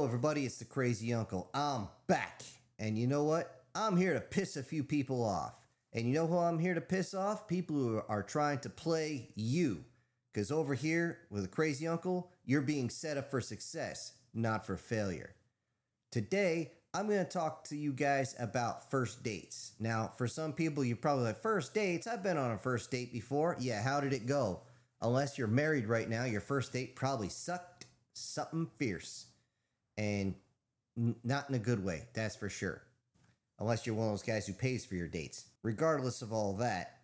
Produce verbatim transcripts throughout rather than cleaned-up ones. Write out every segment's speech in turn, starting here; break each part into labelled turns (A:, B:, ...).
A: everybody, it's the Crazy Uncle. I'm back. And you know what? I'm here to piss a few people off. And you know who I'm here to piss off? People who are trying to play you. Because over here with the Crazy Uncle, you're being set up for success, not for failure. Today, I'm going to talk to you guys about first dates. Now, for some people, you're probably like, first dates? I've been on a first date before. Yeah, how did it go? Unless you're married right now, your first date probably sucked something fierce. And n- not in a good way, that's for sure. Unless you're one of those guys who pays for your dates. Regardless of all that,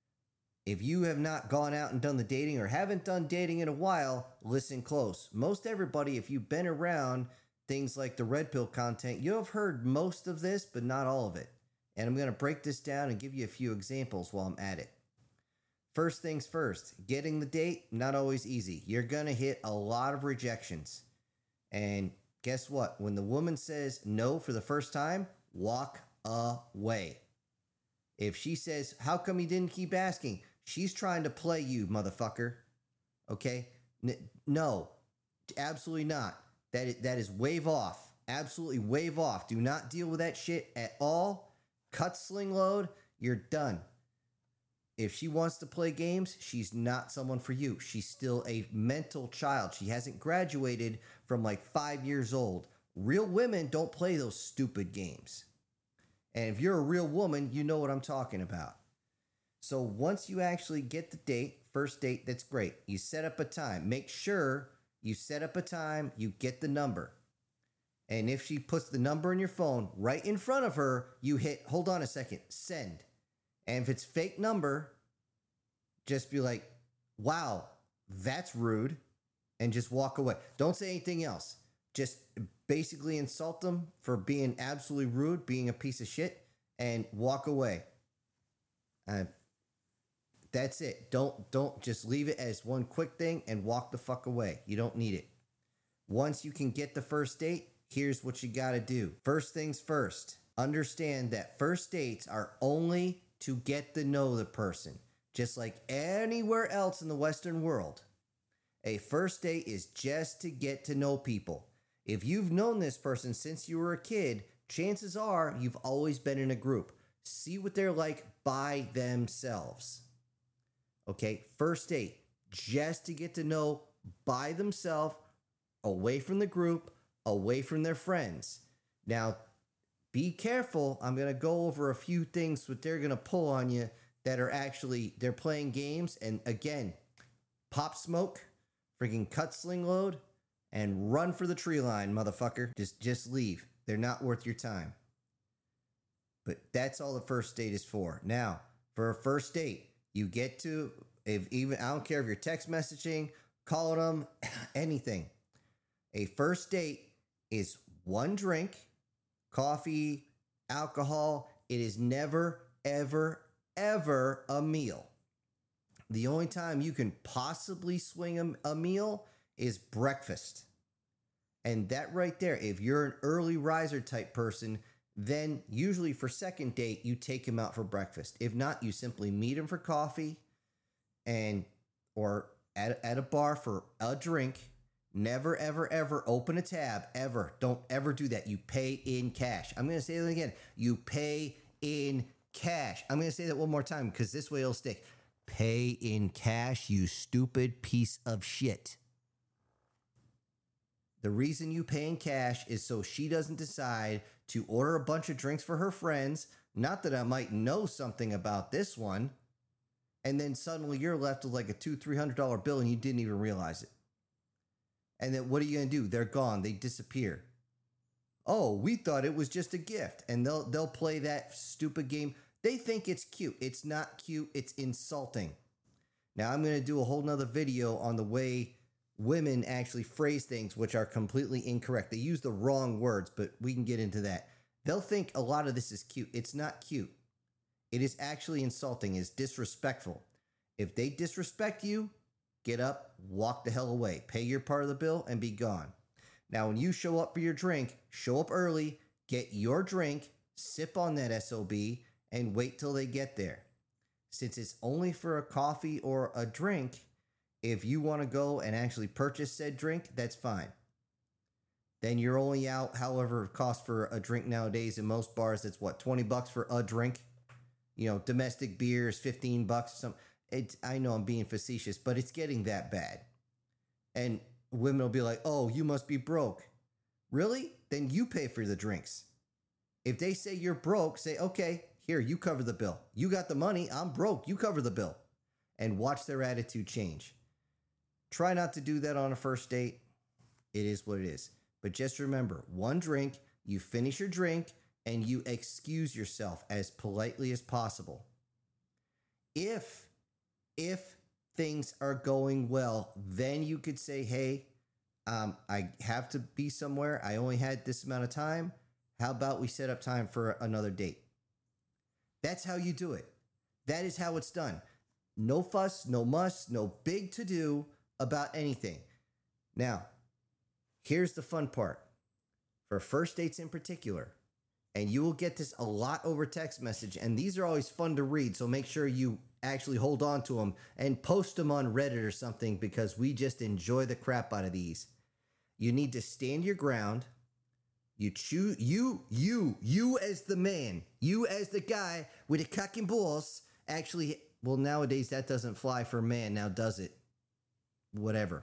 A: if you have not gone out and done the dating or haven't done dating in a while, listen close. Most everybody, if you've been around things like the Red Pill content, you have heard most of this, but not all of it. And I'm going to break this down and give you a few examples while I'm at it. First things first, getting the date, not always easy. You're going to hit a lot of rejections. And guess what? When the woman says no for the first time, walk away. If she says, how come you didn't keep asking? She's trying to play you, motherfucker. Okay? N- no, absolutely not. That is, that is wave off. Absolutely wave off. Do not deal with that shit at all. Cut sling load. You're done. If she wants to play games, she's not someone for you. She's still a mental child. She hasn't graduated from like five years old. Real women don't play those stupid games. And if you're a real woman, you know what I'm talking about. So once you actually get the date, first date, that's great. You set up a time. Make sure you set up a time, you get the number. And if she puts the number in your phone right in front of her, you hit, hold on a second, send. And if it's fake number, just be like, wow, that's rude. And just walk away. Don't say anything else. Just basically insult them for being absolutely rude, being a piece of shit, and walk away. Uh, that's it. Don't don't just leave it as one quick thing and walk the fuck away. You don't need it. Once you can get the first date, here's what you got to do. First things first. Understand that first dates are only to get to know the person. Just like anywhere else in the Western world. A first date is just to get to know people. If you've known this person since you were a kid, chances are you've always been in a group. See what they're like by themselves. Okay, first date, just to get to know by themselves, away from the group, away from their friends. Now, be careful. I'm going to go over a few things that they're going to pull on you that are actually, they're playing games. And again, pop smoke, freaking cut sling load, and run for the tree line, motherfucker. Just just leave. They're not worth your time. But that's all the first date is for. Now, for a first date, you get to, if even I don't care if you're text messaging, calling them, anything. A first date is one drink, coffee, alcohol. It is never, ever, ever a meal. The only time you can possibly swing a, a meal is breakfast. And that right there, if you're an early riser type person, then usually for second date, you take him out for breakfast. If not, you simply meet him for coffee and or at, at a bar for a drink. Never, ever, ever open a tab, ever. Don't ever do that. You pay in cash. I'm going to say that again. You pay in cash. I'm going to say that one more time because this way it'll stick. Pay in cash, you stupid piece of shit. The reason you pay in cash is so she doesn't decide to order a bunch of drinks for her friends. Not that I might know something about this one. And then suddenly you're left with like a two hundred dollars, three hundred dollars bill and you didn't even realize it. And then what are you going to do? They're gone. They disappear. Oh, we thought it was just a gift. And they'll they'll play that stupid game. They think it's cute. It's not cute. It's insulting. Now, I'm going to do a whole nother video on the way women actually phrase things which are completely incorrect. They use the wrong words, but we can get into that. They'll think a lot of this is cute. It's not cute. It is actually insulting. It's disrespectful. If they disrespect you, get up, walk the hell away. Pay your part of the bill and be gone. Now, when you show up for your drink, show up early, get your drink, sip on that S O B, and wait till they get there. Since it's only for a coffee or a drink, if you want to go and actually purchase said drink, that's fine. then you're only out however it costs for a drink nowadays. In most bars, it's what, twenty bucks for a drink? You know, domestic beers, fifteen bucks or something. It, I know I'm being facetious, but it's getting that bad. And women will be like, oh, you must be broke. Really? Then you pay for the drinks. If they say you're broke, say, okay, here, you cover the bill. You got the money. I'm broke. You cover the bill. And watch their attitude change. Try not to do that on a first date. It is what it is. But just remember, one drink, you finish your drink, and you excuse yourself as politely as possible. If, if things are going well, then you could say, hey, um, I have to be somewhere. I only had this amount of time. How about we set up time for another date? That's how you do it. That is how it's done. No fuss, no muss, no big to-do about anything. Now, here's the fun part. For first dates in particular, and you will get this a lot over text message, and these are always fun to read, so make sure you actually hold on to them and post them on Reddit or something, because we just enjoy the crap out of these. You need to stand your ground. You choose, you, you, you as the man, you as the guy with the cock and balls, actually, well, nowadays that doesn't fly for a man, now does it? Whatever.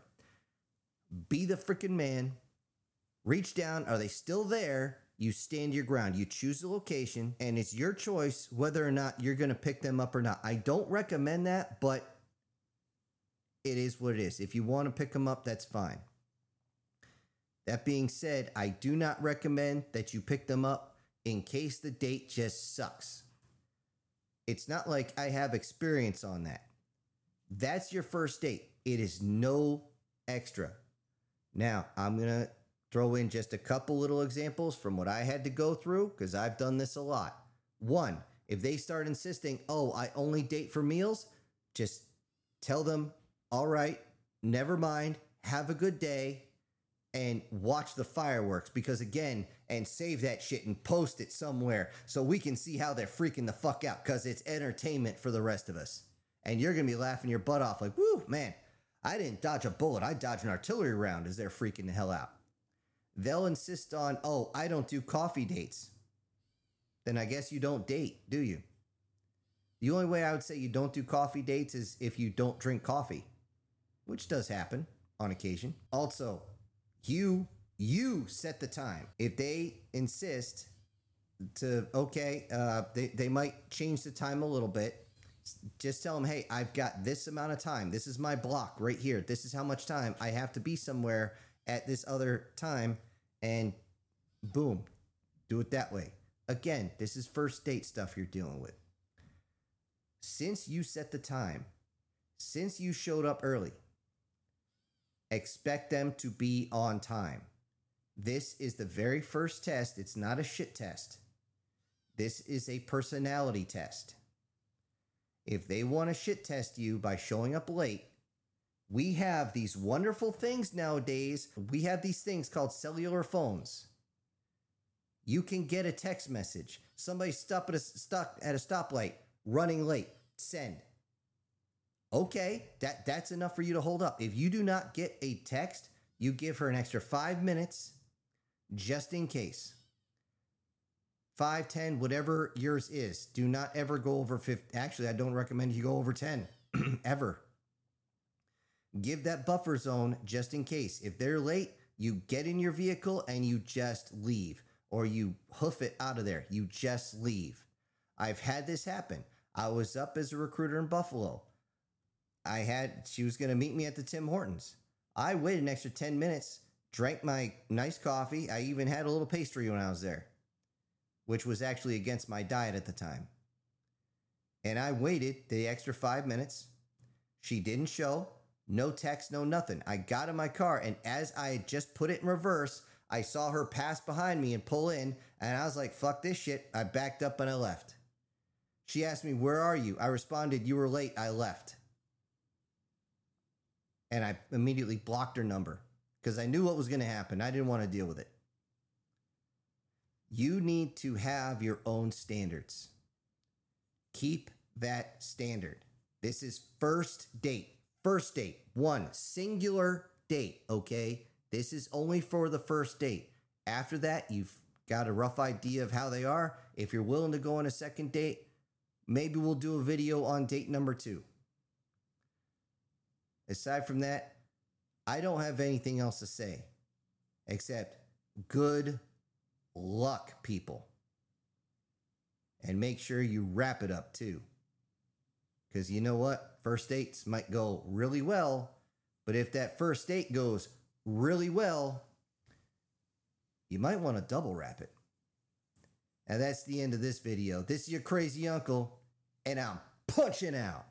A: Be the freaking man. Reach down. Are they still there? You stand your ground. You choose the location, and it's your choice whether or not you're going to pick them up or not. I don't recommend that, but it is what it is. If you want to pick them up, that's fine. That being said, I do not recommend that you pick them up in case the date just sucks. It's not like I have experience on that. That's your first date. It is no extra. Now, I'm going to throw in just a couple little examples from what I had to go through, because I've done this a lot. One, if they start insisting, oh, I only date for meals, just tell them, all right, never mind, have a good day, and watch the fireworks. Because again, and save that shit and post it somewhere so we can see how they're freaking the fuck out, because it's entertainment for the rest of us. And you're going to be laughing your butt off like, woo, man, I didn't dodge a bullet. I dodged an artillery round as they're freaking the hell out. They'll insist on, oh, I don't do coffee dates. Then I guess you don't date, do you? The only way I would say you don't do coffee dates is if you don't drink coffee, which does happen on occasion. Also, you, you set the time. If they insist to, okay, uh, they, they might change the time a little bit. Just tell them, hey, I've got this amount of time. This is my block right here. This is how much time I have to be somewhere at this other time, and boom, do it that way. Again, this is first date stuff you're dealing with. Since you set the time, since you showed up early, expect them to be on time. This is the very first test. It's not a shit test. This is a personality test. If they want to shit test you by showing up late, we have these wonderful things nowadays. We have these things called cellular phones. You can get a text message. Somebody stuck at a, stuck at a stoplight, running late. Send. Okay, that, that's enough for you to hold up. If you do not get a text, you give her an extra five minutes just in case. Five, ten, whatever yours is. Do not ever go over fifty. Actually, I don't recommend you go over ten. Ever. Give that buffer zone just in case. If they're late, you get in your vehicle and you just leave. Or you hoof it out of there. You just leave. I've had this happen. I was up as a recruiter in Buffalo. I had, she was going to meet me at the Tim Hortons. I waited an extra ten minutes, drank my nice coffee. I even had a little pastry when I was there, which was actually against my diet at the time. And I waited the extra five minutes. She didn't show. No text, no nothing. I got in my car, and as I had just put it in reverse, I saw her pass behind me and pull in, and I was like, fuck this shit. I backed up and I left. She asked me, where are you? I responded, you were late. I left. And I immediately blocked her number because I knew what was going to happen. I didn't want to deal with it. You need to have your own standards. Keep that standard. This is first date. First date. One singular date, okay? This is only for the first date. After that, you've got a rough idea of how they are. If you're willing to go on a second date, maybe we'll do a video on date number two. Aside from that, I don't have anything else to say except good luck, people. And make sure you wrap it up too. Because you know what? First dates might go really well, but if that first date goes really well, you might want to double wrap it. And that's the end of this video. This is your crazy uncle, and I'm punching out.